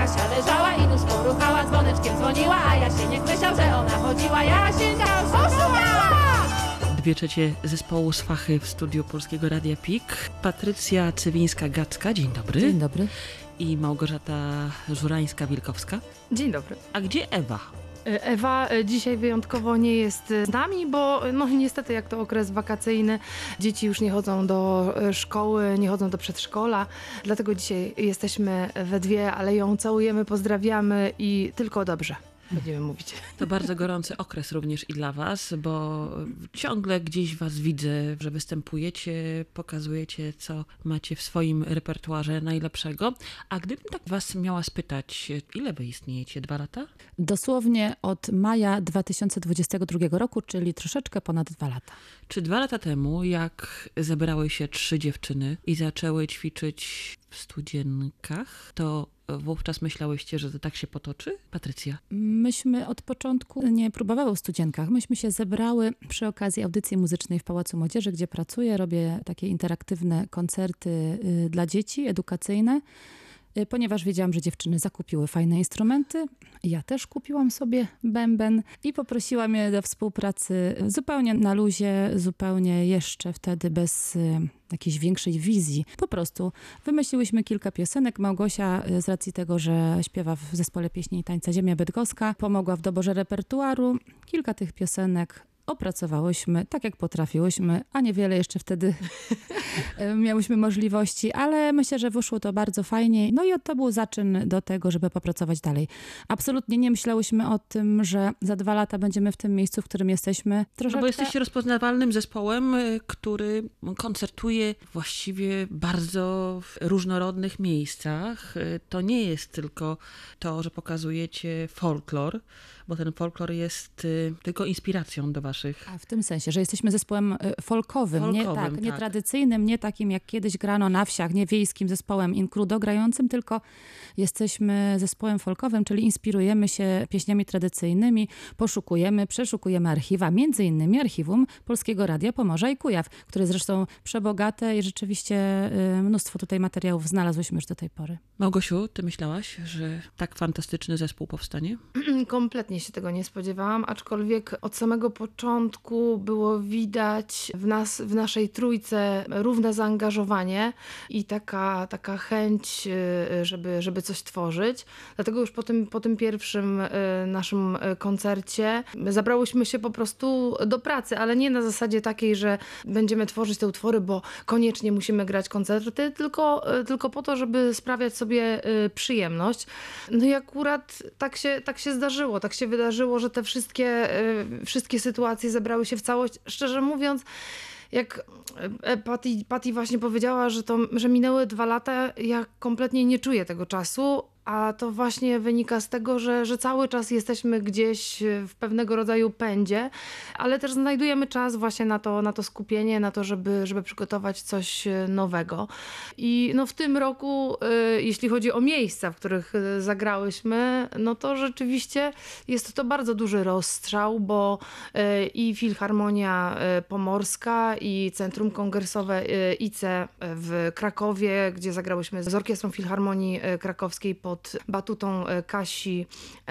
Kasia leżała i nóżką ruchała, dzwoneczkiem dzwoniła, a Jasieniek myślał, że ona chodziła. Jasieńka oszukała! 2/3 zespołu Swachy w studiu Polskiego Radia PIK. Patrycja Cywińska-Gacka, dzień dobry. Dzień dobry. I Małgorzata Żurańska-Wilkowska. Dzień dobry. A gdzie Ewa? Ewa dzisiaj wyjątkowo nie jest z nami, bo no niestety jak to okres wakacyjny, dzieci już nie chodzą do szkoły, nie chodzą do przedszkola, dlatego dzisiaj jesteśmy we dwie, ale ją całujemy, pozdrawiamy i tylko dobrze będziemy mówić. To bardzo gorący okres również i dla was, bo ciągle gdzieś was widzę, że występujecie, pokazujecie, co macie w swoim repertuarze najlepszego. A gdybym tak was miała spytać, ile wy istniejecie? 2 lata? Dosłownie od maja 2022 roku, czyli troszeczkę ponad 2 lata. Czy 2 lata temu, jak zebrały się 3 dziewczyny i zaczęły ćwiczyć w studzienkach, to wówczas myślałyście, że to tak się potoczy? Patrycja? Myśmy od początku nie próbowały w studzienkach. Myśmy się zebrały przy okazji audycji muzycznej w Pałacu Młodzieży, gdzie pracuję. Robię takie interaktywne koncerty dla dzieci, edukacyjne. Ponieważ wiedziałam, że dziewczyny zakupiły fajne instrumenty, ja też kupiłam sobie bęben i poprosiłam je do współpracy zupełnie na luzie, zupełnie jeszcze wtedy bez jakiejś większej wizji. Po prostu wymyśliłyśmy kilka piosenek. Małgosia z racji tego, że śpiewa w zespole pieśni i tańca Ziemia Bydgoska, pomogła w doborze repertuaru. Kilka tych piosenek opracowałyśmy tak, jak potrafiłyśmy, a niewiele jeszcze wtedy miałyśmy możliwości, ale myślę, że wyszło to bardzo fajnie. No i to był zaczyn do tego, żeby popracować dalej. Absolutnie nie myślałyśmy o tym, że za 2 lata będziemy w tym miejscu, w którym jesteśmy. No bo jesteście rozpoznawalnym zespołem, który koncertuje właściwie bardzo w różnorodnych miejscach. To nie jest tylko to, że pokazujecie folklor, bo ten folklor jest tylko inspiracją do waszych... A w tym sensie, że jesteśmy zespołem folkowym, nie tradycyjnym, nie takim jak kiedyś grano na wsiach, nie wiejskim zespołem inkludo grającym, tylko jesteśmy zespołem folkowym, czyli inspirujemy się pieśniami tradycyjnymi, przeszukujemy archiwa, między innymi archiwum Polskiego Radia Pomorza i Kujaw, które zresztą przebogate i rzeczywiście mnóstwo tutaj materiałów znalazłyśmy już do tej pory. Małgosiu, ty myślałaś, że tak fantastyczny zespół powstanie? Kompletnie się tego nie spodziewałam, aczkolwiek od samego początku było widać w naszej trójce równe zaangażowanie i taka chęć, żeby coś tworzyć. Dlatego już po tym pierwszym naszym koncercie zabrałyśmy się po prostu do pracy, ale nie na zasadzie takiej, że będziemy tworzyć te utwory, bo koniecznie musimy grać koncerty, tylko po to, żeby sprawiać sobie przyjemność. No i akurat tak się zdarzyło. Tak się wydarzyło, że te wszystkie sytuacje zebrały się w całość. Szczerze mówiąc, jak Patty właśnie powiedziała, że minęły 2 lata, ja kompletnie nie czuję tego czasu, a to właśnie wynika z tego, że cały czas jesteśmy gdzieś w pewnego rodzaju pędzie, ale też znajdujemy czas właśnie na to skupienie, na to, żeby przygotować coś nowego. I no w tym roku, jeśli chodzi o miejsca, w których zagrałyśmy, no to rzeczywiście jest to bardzo duży rozstrzał, bo i Filharmonia Pomorska, i Centrum Kongresowe ICE w Krakowie, gdzie zagrałyśmy z Orkiestrą Filharmonii Krakowskiej pod batutą Kasi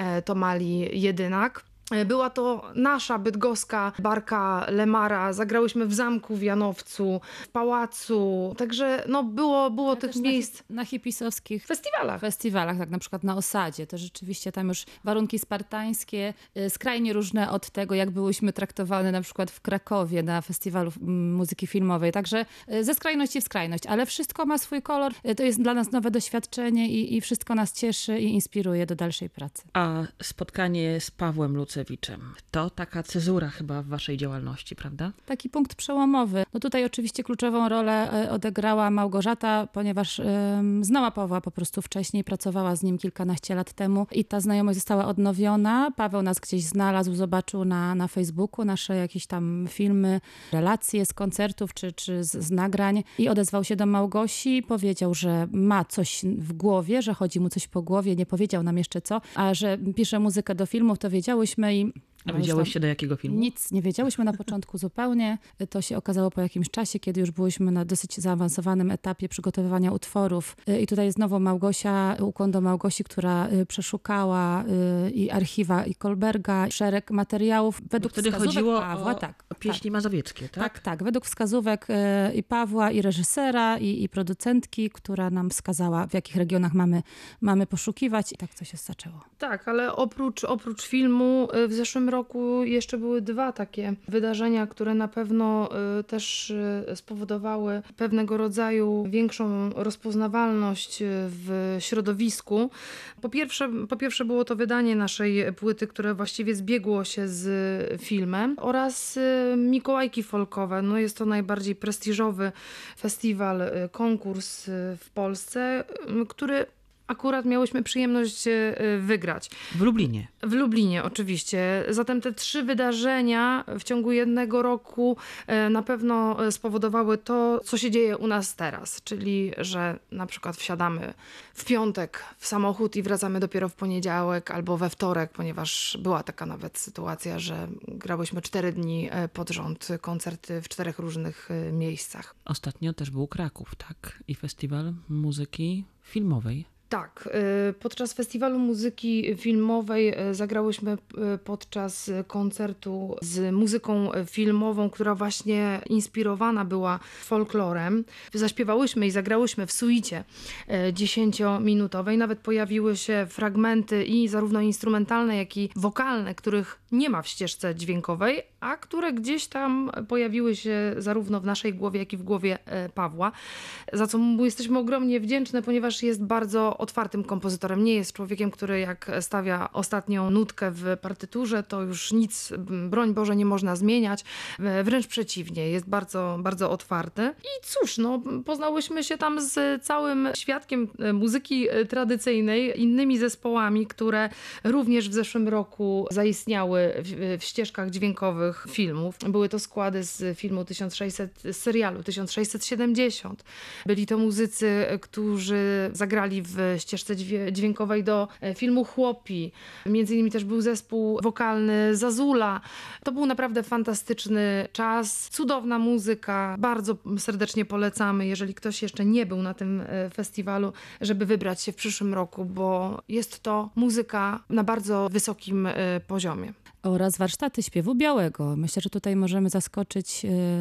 Tomali-Jedynak. Była to nasza bydgoska barka Lemara. Zagrałyśmy w Zamku w Janowcu, w Pałacu. Także no było tych miejsc. Na hipisowskich festiwalach, tak na przykład na Osadzie. To rzeczywiście tam już warunki spartańskie, skrajnie różne od tego, jak byłyśmy traktowane na przykład w Krakowie na festiwalu muzyki filmowej. Także ze skrajności w skrajność. Ale wszystko ma swój kolor. To jest dla nas nowe doświadczenie i wszystko nas cieszy i inspiruje do dalszej pracy. A spotkanie z Pawłem Lucewiczem, to taka cezura chyba w waszej działalności, prawda? Taki punkt przełomowy. No tutaj oczywiście kluczową rolę odegrała Małgorzata, ponieważ znała Pawła po prostu wcześniej, pracowała z nim kilkanaście lat temu i ta znajomość została odnowiona. Paweł nas gdzieś znalazł, zobaczył na Facebooku nasze jakieś tam filmy, relacje z koncertów czy z nagrań i odezwał się do Małgosi, powiedział, że ma coś w głowie, że chodzi mu coś po głowie, nie powiedział nam jeszcze co, a że pisze muzykę do filmów, to wiedziałyśmy i A wiedziałyście do jakiego filmu? Nic nie wiedziałyśmy na początku zupełnie. To się okazało po jakimś czasie, kiedy już byłyśmy na dosyć zaawansowanym etapie przygotowywania utworów. I tutaj znowu Małgosia, ukłon do Małgosi, która przeszukała i archiwa i Kolberga, szereg materiałów według Wtedy wskazówek chodziło Pawła. o pieśni mazowieckie, tak? Tak, tak. Według wskazówek i Pawła, i reżysera, i producentki, która nam wskazała, w jakich regionach mamy poszukiwać. I tak to się zaczęło. Tak, ale oprócz filmu w zeszłym roku jeszcze były dwa takie wydarzenia, które na pewno też spowodowały pewnego rodzaju większą rozpoznawalność w środowisku. Po pierwsze było to wydanie naszej płyty, które właściwie zbiegło się z filmem, oraz Mikołajki Folkowe. No jest to najbardziej prestiżowy festiwal, konkurs w Polsce, który akurat miałyśmy przyjemność wygrać. W Lublinie. W Lublinie oczywiście. Zatem te 3 wydarzenia w ciągu jednego roku na pewno spowodowały to, co się dzieje u nas teraz. Czyli, że na przykład wsiadamy w piątek w samochód i wracamy dopiero w poniedziałek albo we wtorek, ponieważ była taka nawet sytuacja, że grałyśmy 4 dni pod rząd koncerty w 4 różnych miejscach. Ostatnio też był Kraków, tak? I festiwal muzyki filmowej. Tak, podczas festiwalu muzyki filmowej zagrałyśmy podczas koncertu z muzyką filmową, która właśnie inspirowana była folklorem. Zaśpiewałyśmy i zagrałyśmy w suicie 10-minutowej. Nawet pojawiły się fragmenty i zarówno instrumentalne, jak i wokalne, których nie ma w ścieżce dźwiękowej, a które gdzieś tam pojawiły się zarówno w naszej głowie, jak i w głowie Pawła, za co mu jesteśmy ogromnie wdzięczne, ponieważ jest bardzo otwartym kompozytorem. Nie jest człowiekiem, który jak stawia ostatnią nutkę w partyturze, to już nic, broń Boże, nie można zmieniać. Wręcz przeciwnie, jest bardzo, bardzo otwarty. I cóż, no, poznałyśmy się tam z całym świadkiem muzyki tradycyjnej, innymi zespołami, które również w zeszłym roku zaistniały w ścieżkach dźwiękowych filmów. Były to składy z filmu 1600, z serialu 1670. Byli to muzycy, którzy zagrali w ścieżce dźwiękowej do filmu Chłopi. Między innymi też był zespół wokalny Zazula. To był naprawdę fantastyczny czas, cudowna muzyka. Bardzo serdecznie polecamy, jeżeli ktoś jeszcze nie był na tym festiwalu, żeby wybrać się w przyszłym roku, bo jest to muzyka na bardzo wysokim poziomie. Oraz warsztaty śpiewu białego. Myślę, że tutaj możemy zaskoczyć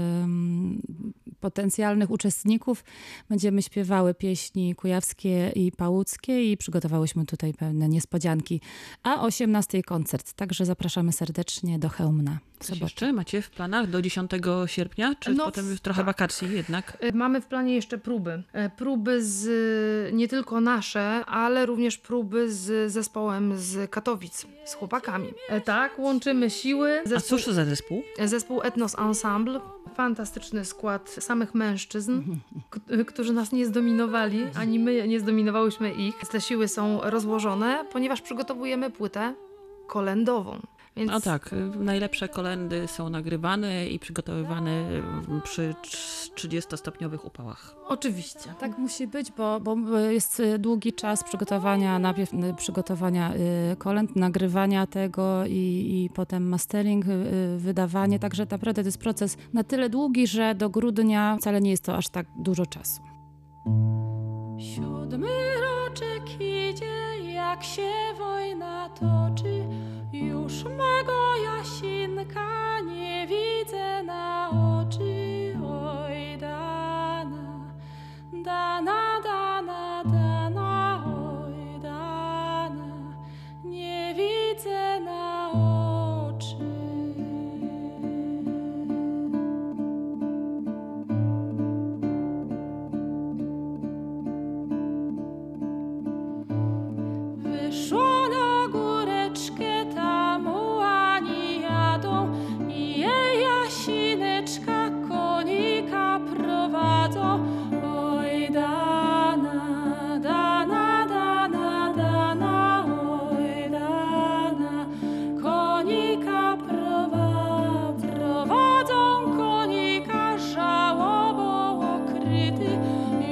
potencjalnych uczestników. Będziemy śpiewały pieśni kujawskie i pałuckie i przygotowałyśmy tutaj pewne niespodzianki. A o 18:00 koncert, także zapraszamy serdecznie do Chełmna. Coś jeszcze macie w planach do 10 sierpnia? Czy potem już trochę wakacji jednak? Mamy w planie jeszcze próby. Próby nie tylko nasze, ale również próby z zespołem z Katowic, z chłopakami. Tak, łączymy siły. A cóż to za zespół? Zespół Ethnos Ensemble. Fantastyczny skład samych mężczyzn, którzy nas nie zdominowali, ani my nie zdominowałyśmy ich. Te siły są rozłożone, ponieważ przygotowujemy płytę kolędową. Więc... No tak, najlepsze kolędy są nagrywane i przygotowywane przy 30-stopniowych upałach. Oczywiście. Tak musi być, bo jest długi czas przygotowania, najpierw przygotowania kolęd, nagrywania tego i potem mastering, wydawanie. Także naprawdę to jest proces na tyle długi, że do grudnia wcale nie jest to aż tak dużo czasu. 7 roczek idzie, jak się wojna toczy. Już mego Jasinka nie widzę na oczy. Oj, Dana, Dana, Dana, Dana, oj, Dana, nie widzę na oczy. Wyszło na góreczkę, tam ułani jadą i jej Jasineczka konika prowadzą. Oj, Dana, Dana, Dana, Dana, oj, Dana, konika prowadzą konika żałobą okryty.